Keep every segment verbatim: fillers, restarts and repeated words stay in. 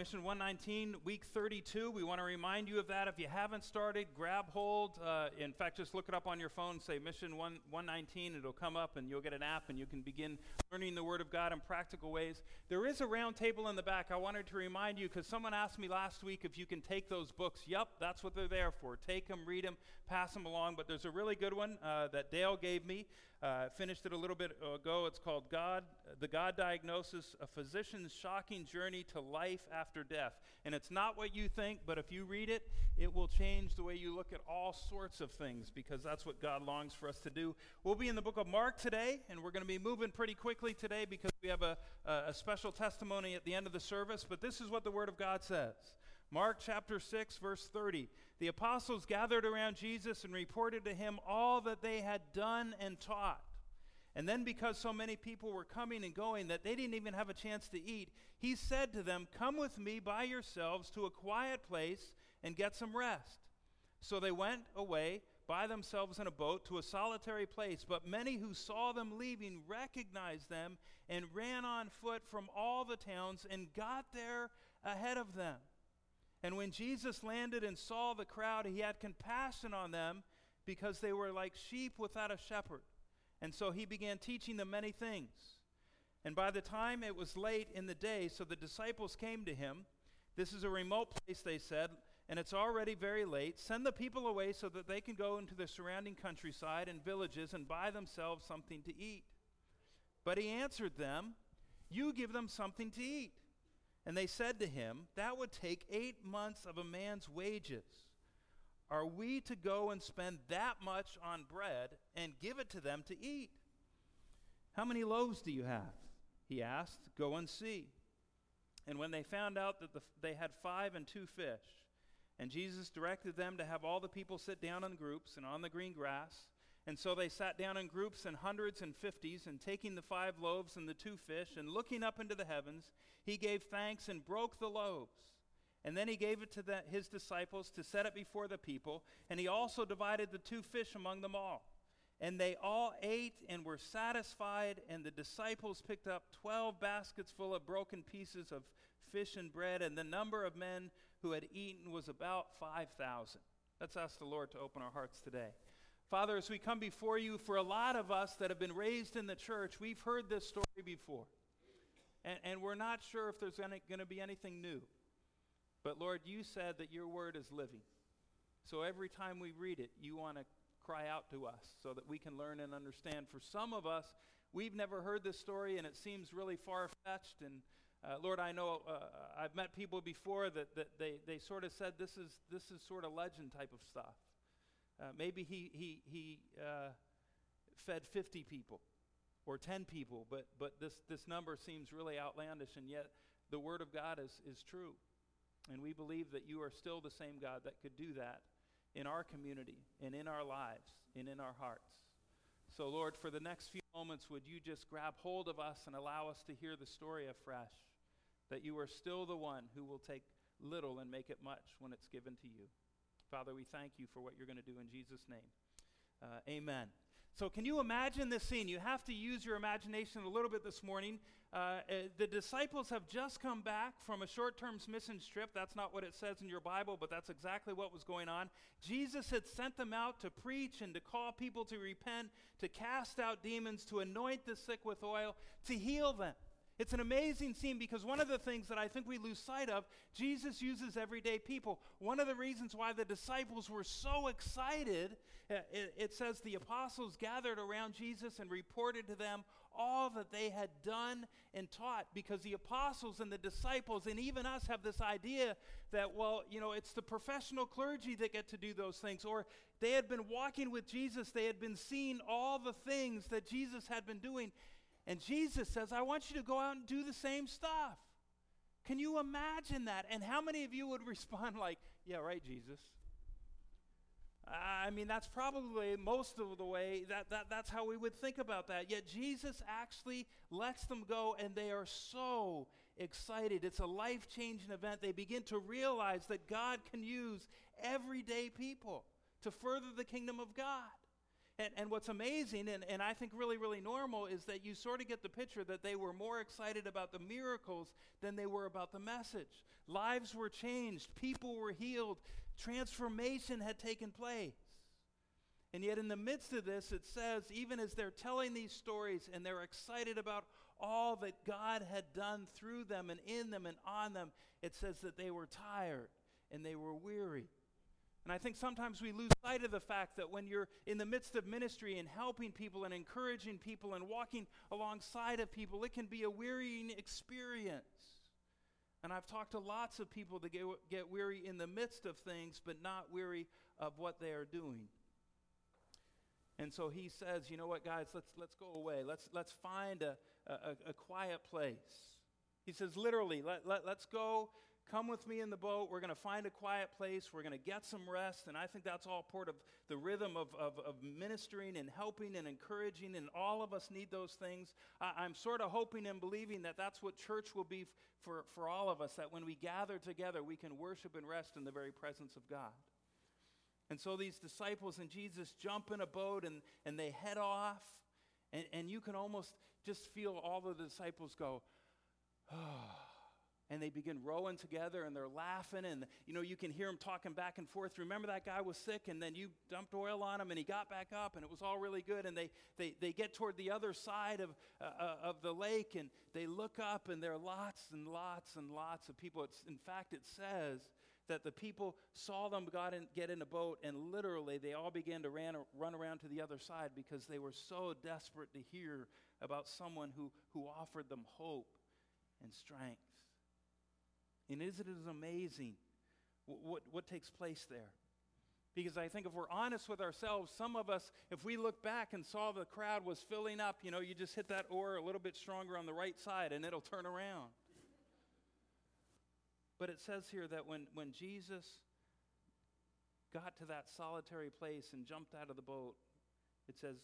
Mission one nineteen, week thirty-two. We want to remind you of that. If you haven't started, grab hold. Uh, in fact, just look it up on your phone. Say Mission one nineteen. It'll come up, and you'll get an app, and you can begin learning the Word of God in practical ways. There is a round table in the back. I wanted to remind you, because someone asked me last week if you can take those books. Yep, that's what they're there for. Take them, read them, pass them along. But there's a really good one uh, that Dale gave me. Uh, finished it a little bit ago. It's called God, The God Diagnosis, A Physician's Shocking Journey to Life After Death. And it's not what you think, but if you read it, it will change the way you look at all sorts of things, because that's what God longs for us to do. We'll be in the book of Mark today, and we're going to be moving pretty quickly today because we have a, a, a special testimony at the end of the service. But this is what the Word of God says. Mark chapter six, verse thirty. The apostles gathered around Jesus and reported to him all that they had done and taught. And then, because so many people were coming and going that they didn't even have a chance to eat, he said to them, "Come with me by yourselves to a quiet place and get some rest." So they went away by themselves in a boat to a solitary place. But many who saw them leaving recognized them and ran on foot from all the towns and got there ahead of them. And when Jesus landed and saw the crowd, he had compassion on them because they were like sheep without a shepherd. And so he began teaching them many things. And by the time it was late in the day, so the disciples came to him. "This is a remote place," they said, "and it's already very late. Send the people away so that they can go into the surrounding countryside and villages and buy themselves something to eat." But he answered them, "You give them something to eat." And they said to him, "That would take eight months of a man's wages. Are we to go and spend that much on bread and give it to them to eat?" "How many loaves do you have?" he asked. "Go and see." And when they found out that the, they had five and two fish, and Jesus directed them to have all the people sit down in groups and on the green grass. And so they sat down in groups in hundreds and fifties, and taking the five loaves and the two fish, and looking up into the heavens, he gave thanks and broke the loaves. And then he gave it to the, his disciples to set it before the people, and he also divided the two fish among them all. And they all ate and were satisfied, and the disciples picked up twelve baskets full of broken pieces of fish and bread, and the number of men who had eaten was about five thousand. Let's ask the Lord to open our hearts today. Father, as we come before you, for a lot of us that have been raised in the church, we've heard this story before. And, and we're not sure if there's going to be anything new. But Lord, you said that your word is living. So every time we read it, you want to cry out to us so that we can learn and understand. For some of us, we've never heard this story, and it seems really far-fetched. And uh, Lord, I know uh, I've met people before that, that they, they sort of said this is this is sort of legend type of stuff. Uh, maybe he he he uh, fed fifty people or ten people, but but this this number seems really outlandish, and yet the Word of God is is true, and we believe that you are still the same God that could do that in our community and in our lives and in our hearts. So Lord, for the next few moments, would you just grab hold of us and allow us to hear the story afresh, that you are still the one who will take little and make it much when it's given to you. Father, we thank you for what you're going to do in Jesus' name. Uh, amen. So can you imagine this scene? You have to use your imagination a little bit this morning. Uh, uh, the disciples have just come back from a short-term mission trip. That's not what it says in your Bible, but that's exactly what was going on. Jesus had sent them out to preach and to call people to repent, to cast out demons, to anoint the sick with oil, to heal them. It's an amazing scene because one of the things that I think we lose sight of, Jesus uses everyday people. One of the reasons why the disciples were so excited, uh, it, it says the apostles gathered around Jesus and reported to them all that they had done and taught, because the apostles and the disciples and even us have this idea that, well, you know, it's the professional clergy that get to do those things, or they had been walking with Jesus, they had been seeing all the things that Jesus had been doing. And Jesus says, I want you to go out and do the same stuff. Can you imagine that? And how many of you would respond like, yeah, right, Jesus? I mean, that's probably most of the way, that, that that's how we would think about that. Yet Jesus actually lets them go, and they are so excited. It's a life-changing event. They begin to realize that God can use everyday people to further the kingdom of God. And, and what's amazing, and, and I think really, really normal, is that you sort of get the picture that they were more excited about the miracles than they were about the message. Lives were changed. People were healed. Transformation had taken place. And yet in the midst of this, it says, even as they're telling these stories and they're excited about all that God had done through them and in them and on them, it says that they were tired and they were weary. And I think sometimes we lose sight of the fact that when you're in the midst of ministry and helping people and encouraging people and walking alongside of people, it can be a wearying experience. And I've talked to lots of people that get, get weary in the midst of things, but not weary of what they are doing. And so he says, you know what, guys, let's let's go away. Let's let's find a, a, a quiet place. He says, literally, let, let, let's go. Come with me in the boat. We're going to find a quiet place. We're going to get some rest. And I think that's all part of the rhythm of, of, of ministering and helping and encouraging. And all of us need those things. I, I'm sort of hoping and believing that that's what church will be f- for, for all of us, that when we gather together, we can worship and rest in the very presence of God. And so these disciples and Jesus jump in a boat and, and they head off. And, and you can almost just feel all the disciples go, oh. And they begin rowing together, and they're laughing, and, you know, you can hear them talking back and forth. Remember that guy was sick, and then you dumped oil on him, and he got back up, and it was all really good. And they they, they get toward the other side of, uh, of the lake, and they look up, and there are lots and lots and lots of people. It's, in fact, it says that the people saw them got in, get in a boat, and literally they all began to ran, run around to the other side because they were so desperate to hear about someone who, who offered them hope and strength. And isn't it amazing what, what, what takes place there? Because I think if we're honest with ourselves, some of us, if we look back and saw the crowd was filling up, you know, you just hit that oar a little bit stronger on the right side and it'll turn around. But it says here that when, when Jesus got to that solitary place and jumped out of the boat, it says,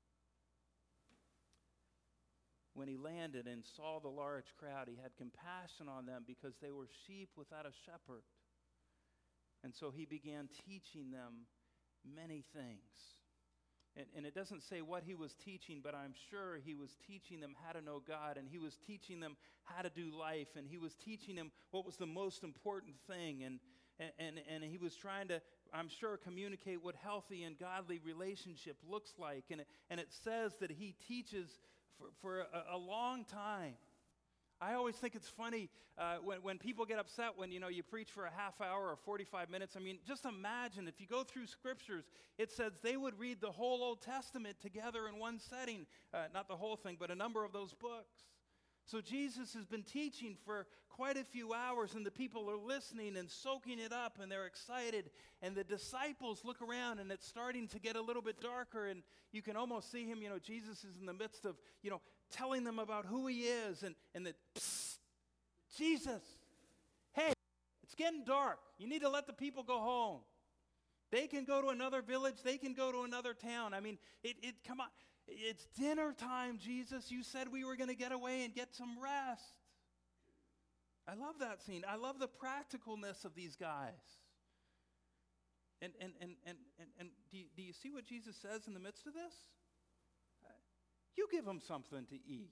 when he landed and saw the large crowd, he had compassion on them because they were sheep without a shepherd. And so he began teaching them many things. And, and it doesn't say what he was teaching, but I'm sure he was teaching them how to know God, and he was teaching them how to do life, and he was teaching them what was the most important thing. And, and, and, and he was trying to, I'm sure, communicate what healthy and godly relationship looks like. And it, and it says that he teaches For, for a, a long time. I always think it's funny uh, when, when people get upset when, you know, you preach for a half hour or forty-five minutes. I mean, just imagine if you go through scriptures, it says they would read the whole Old Testament together in one setting. Uh, not the whole thing, but a number of those books. So Jesus has been teaching for quite a few hours, and the people are listening and soaking it up, and they're excited. And the disciples look around, and it's starting to get a little bit darker, and you can almost see him, you know, Jesus is in the midst of, you know, telling them about who he is, and, and the, psst, Jesus, hey, it's getting dark. You need to let the people go home. They can go to another village. They can go to another town. I mean, it, it come on. It's dinner time, Jesus. You said we were going to get away and get some rest. I love that scene. I love the practicalness of these guys. And and and and and, and do, you, do you see what Jesus says in the midst of this? Uh, you give them something to eat.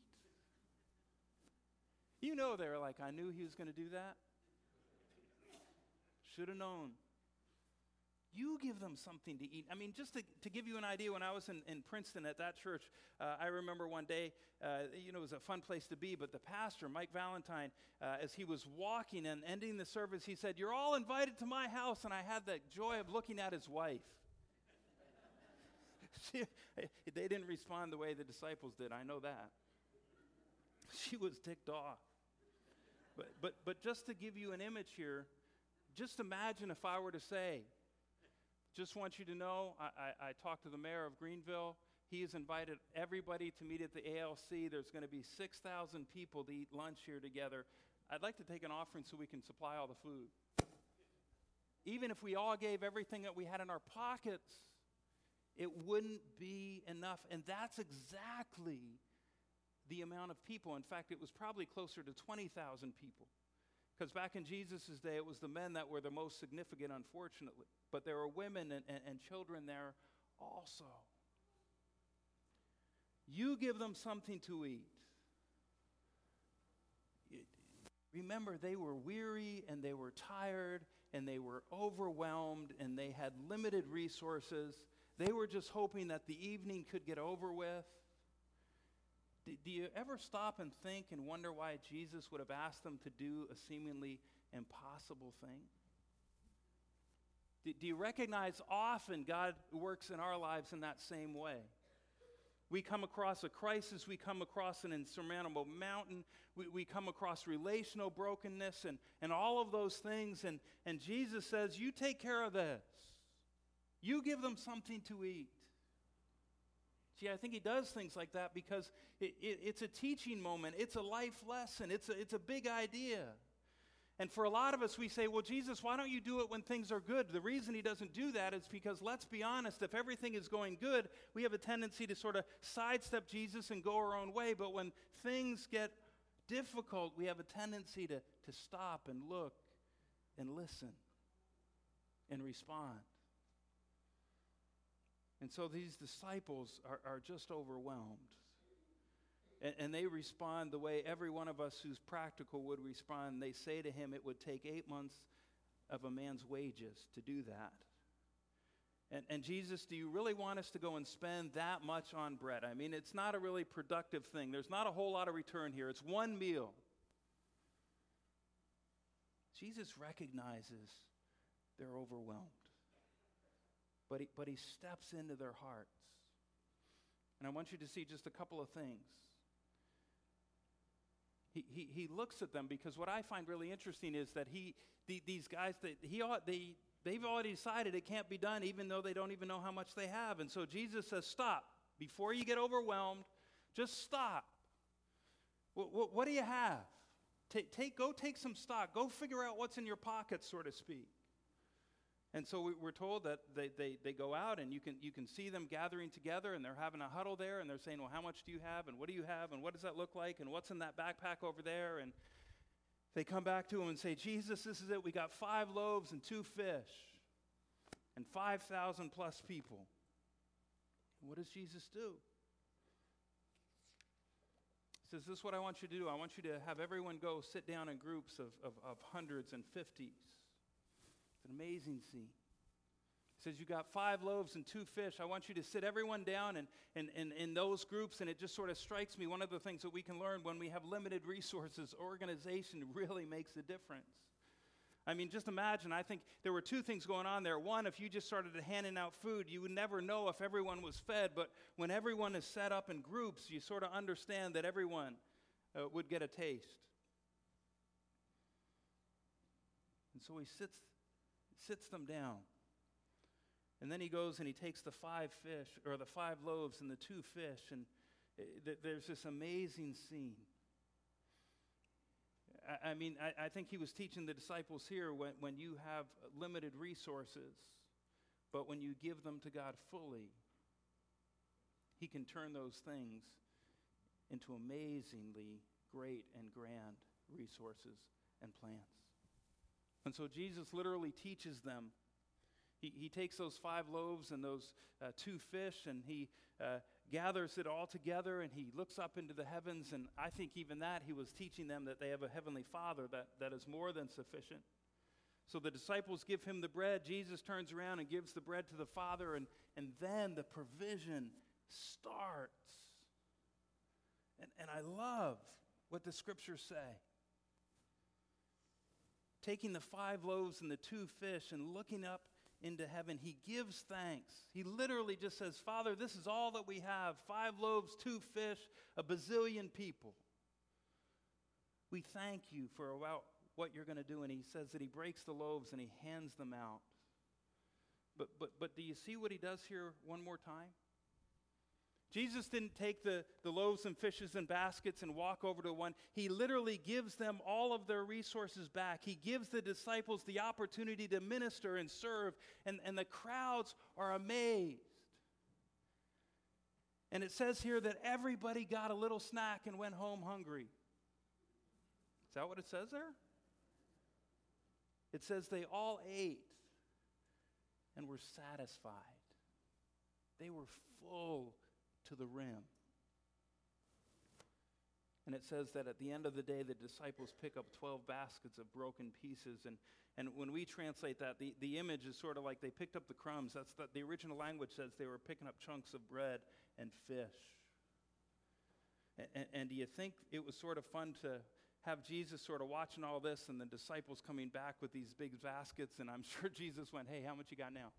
You know they're like, I knew he was going to do that. Should have known. You give them something to eat. I mean, just to, to give you an idea, when I was in, in Princeton at that church, uh, I remember one day, uh, you know, it was a fun place to be, but the pastor, Mike Valentine, uh, as he was walking and ending the service, he said, "You're all invited to my house," and I had the joy of looking at his wife. she, they didn't respond the way the disciples did, I know that. She was ticked off. But, but, but just to give you an image here, just imagine if I were to say, just want you to know, I, I, I talked to the mayor of Greenville. He has invited everybody to meet at the A L C. There's going to be six thousand people to eat lunch here together. I'd like to take an offering so we can supply all the food. Even if we all gave everything that we had in our pockets, it wouldn't be enough. And that's exactly the amount of people. In fact, it was probably closer to twenty thousand people. Because back in Jesus' day, it was the men that were the most significant, unfortunately. But there were women and, and, and children there also. You give them something to eat. Remember, they were weary and they were tired and they were overwhelmed and they had limited resources. They were just hoping that the evening could get over with. Do, do you ever stop and think and wonder why Jesus would have asked them to do a seemingly impossible thing? Do, do you recognize often God works in our lives in that same way? We come across a crisis, we come across an insurmountable mountain, we, we come across relational brokenness and, and all of those things, and, and Jesus says, you take care of this. You give them something to eat. See, I think he does things like that because it, it, it's a teaching moment, it's a life lesson, it's a, it's a big idea. And for a lot of us, we say, well, Jesus, why don't you do it when things are good? The reason he doesn't do that is because, let's be honest, if everything is going good, we have a tendency to sort of sidestep Jesus and go our own way. But when things get difficult, we have a tendency to, to stop and look and listen and respond. And so these disciples are, are just overwhelmed. And, and they respond the way every one of us who's practical would respond. They say to him, it would take eight months of a man's wages to do that. And, and Jesus, do you really want us to go and spend that much on bread? I mean, it's not a really productive thing. There's not a whole lot of return here. It's one meal. Jesus recognizes they're overwhelmed. But he, but he steps into their hearts. And I want you to see just a couple of things. He, he, he looks at them because what I find really interesting is that he the, these guys, they, he ought, they, they've already decided it can't be done even though they don't even know how much they have. And so Jesus says, stop. Before you get overwhelmed, just stop. What, what, what do you have? Take, take, go take some stock. Go figure out what's in your pockets, so to speak. And so we, we're told that they, they, they go out and you can, you can see them gathering together and they're having a huddle there and they're saying, well, how much do you have and what do you have and what does that look like and what's in that backpack over there? And they come back to him and say, Jesus, this is it. We got five loaves and two fish and five thousand plus people. And what does Jesus do? He says, this is what I want you to do. I want you to have everyone go sit down in groups of, of, of hundreds and fifties. It's an amazing scene. He says, you got five loaves and two fish. I want you to sit everyone down in, in, in, in those groups, and it just sort of strikes me, one of the things that we can learn when we have limited resources, organization really makes a difference. I mean, just imagine, I think there were two things going on there. One, if you just started handing out food, you would never know if everyone was fed, but when everyone is set up in groups, you sort of understand that everyone uh, would get a taste. And so he sits sits them down. And then he goes and he takes the five fish, or the five loaves and the two fish, and th- there's this amazing scene. I, I mean, I, I think he was teaching the disciples here when, when you have limited resources, but when you give them to God fully, he can turn those things into amazingly great and grand resources and plans. And so Jesus literally teaches them. He, he takes those five loaves and those uh, two fish and he uh, gathers it all together and he looks up into the heavens, and I think even that he was teaching them that they have a heavenly Father that, that is more than sufficient. So the disciples give him the bread. Jesus turns around and gives the bread to the Father, and, and then the provision starts. And, and I love what the scriptures say. Taking the five loaves and the two fish and looking up into heaven, he gives thanks. He literally just says, Father, this is all that we have. Five loaves, two fish, a bazillion people. We thank you for about what you're going to do. And he says that he breaks the loaves and he hands them out. But, but, but do you see what he does here one more time? Jesus didn't take the, the loaves and fishes and baskets and walk over to one. He literally gives them all of their resources back. He gives the disciples the opportunity to minister and serve, and, and the crowds are amazed. And it says here that everybody got a little snack and went home hungry. Is that what it says there? It says they all ate and were satisfied. They were full to the rim. And it says that at the end of the day, the disciples pick up twelve baskets of broken pieces. And, and when we translate that, the, the image is sort of like they picked up the crumbs. That's the, the original language says they were picking up chunks of bread and fish. And, and, and do you think it was sort of fun to have Jesus sort of watching all this and the disciples coming back with these big baskets? And I'm sure Jesus went, hey, how much you got now?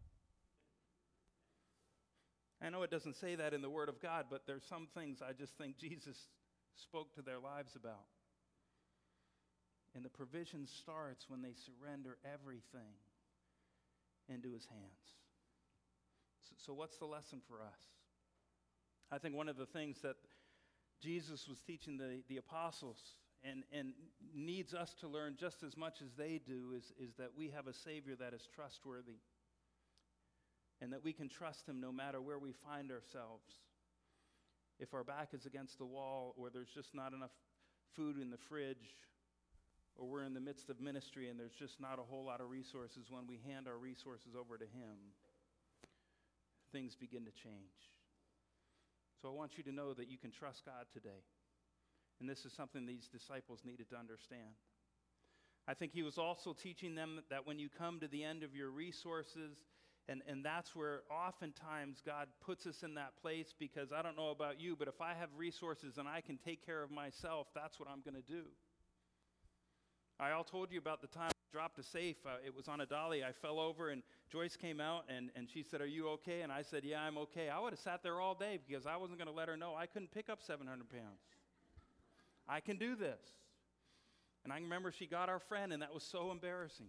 I know it doesn't say that in the Word of God, but there's some things I just think Jesus spoke to their lives about. And the provision starts when they surrender everything into his hands. So, so what's the lesson for us? I think one of the things that Jesus was teaching the, the apostles and, and needs us to learn just as much as they do is, is that we have a Savior that is trustworthy and that we can trust him no matter where we find ourselves. If our back is against the wall, or there's just not enough food in the fridge, or we're in the midst of ministry and there's just not a whole lot of resources, when we hand our resources over to him, things begin to change. So I want you to know that you can trust God today. And this is something these disciples needed to understand. I think he was also teaching them that when you come to the end of your resources, And, and that's where oftentimes God puts us in that place, because I don't know about you, but if I have resources and I can take care of myself, that's what I'm going to do. I all told you about the time I dropped a safe. Uh, it was on a dolly. I fell over and Joyce came out and, and she said, are you okay? And I said, yeah, I'm okay. I would have sat there all day because I wasn't going to let her know I couldn't pick up seven hundred pounds. I can do this. And I remember she got our friend, and that was so embarrassing.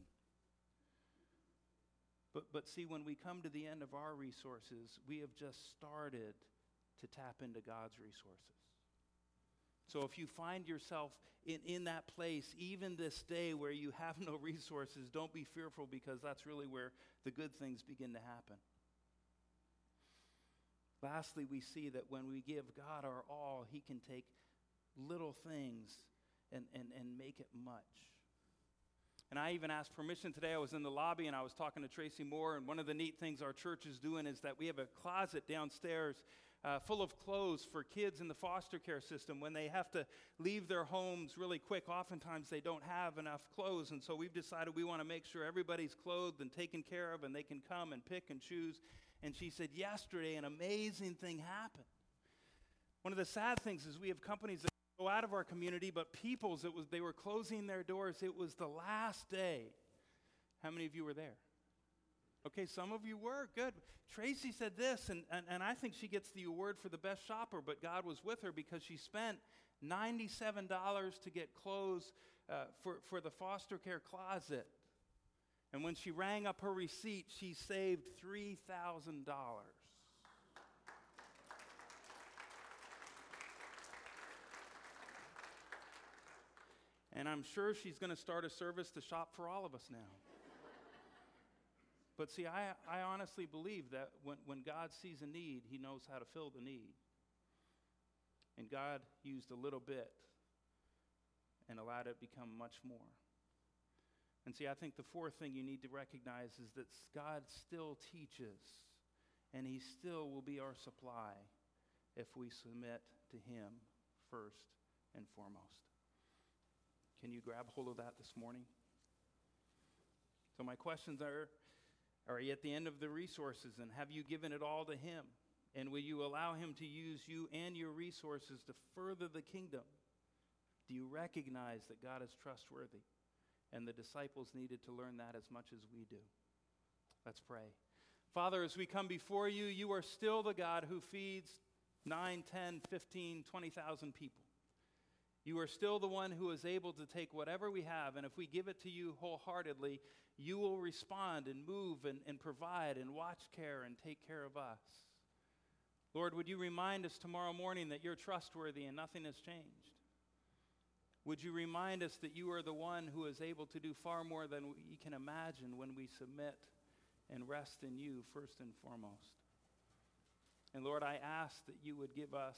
But, but see, when we come to the end of our resources, we have just started to tap into God's resources. So if you find yourself in, in that place, even this day where you have no resources, don't be fearful, because that's really where the good things begin to happen. Lastly, we see that when we give God our all, he can take little things and, and, and make it much. And I even asked permission today. I was in the lobby and I was talking to Tracy Moore, and one of the neat things our church is doing is that we have a closet downstairs uh, full of clothes for kids in the foster care system. When they have to leave their homes really quick, oftentimes they don't have enough clothes, and so we've decided we want to make sure everybody's clothed and taken care of, and they can come and pick and choose. And she said yesterday an amazing thing happened. One of the sad things is we have companies that go out of our community, but People's, it was they were closing their doors. It was the last day. How many of you were there? Okay, some of you were. Good. Tracy said this, and, and, and I think she gets the award for the best shopper, but God was with her because she spent ninety-seven dollars to get clothes uh, for, for the foster care closet. And when she rang up her receipt, she saved three thousand dollars. And I'm sure she's going to start a service to shop for all of us now. But see, I, I honestly believe that when, when God sees a need, he knows how to fill the need. And God used a little bit and allowed it to become much more. And see, I think the fourth thing you need to recognize is that God still teaches, and he still will be our supply if we submit to him first and foremost. Can you grab hold of that this morning? So my questions are, are you at the end of the resources, and have you given it all to him? And will you allow him to use you and your resources to further the kingdom? Do you recognize that God is trustworthy? And the disciples needed to learn that as much as we do. Let's pray. Father, as we come before you, you are still the God who feeds nine, ten, fifteen, twenty thousand people. You are still the one who is able to take whatever we have, and if we give it to you wholeheartedly, you will respond and move and, and provide and watch care and take care of us. Lord, would you remind us tomorrow morning that you're trustworthy and nothing has changed? Would you remind us that you are the one who is able to do far more than we can imagine when we submit and rest in you first and foremost? And Lord, I ask that you would give us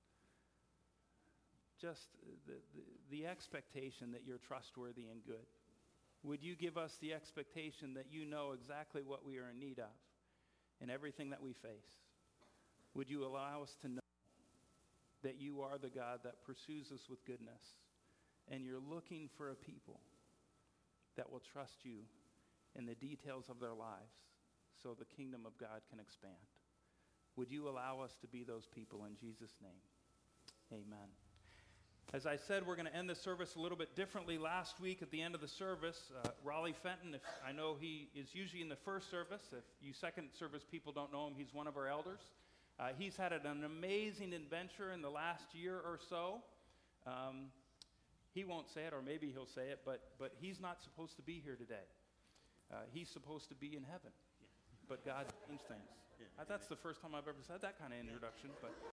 just the, the, the expectation that you're trustworthy and good. Would you give us the expectation that you know exactly what we are in need of in everything that we face? Would you allow us to know that you are the God that pursues us with goodness, and you're looking for a people that will trust you in the details of their lives so the kingdom of God can expand. Would you allow us to be those people in Jesus' name? Amen. As I said, we're going to end the service a little bit differently. Last week at the end of the service, uh, Raleigh Fenton, if I know he is usually in the first service. If you second service people don't know him, he's one of our elders. Uh, he's had an amazing adventure in the last year or so. Um, he won't say it, or maybe he'll say it, but, but he's not supposed to be here today. Uh, he's supposed to be in heaven. But God changed things. Uh, That's the first time I've ever said that kind of introduction, but...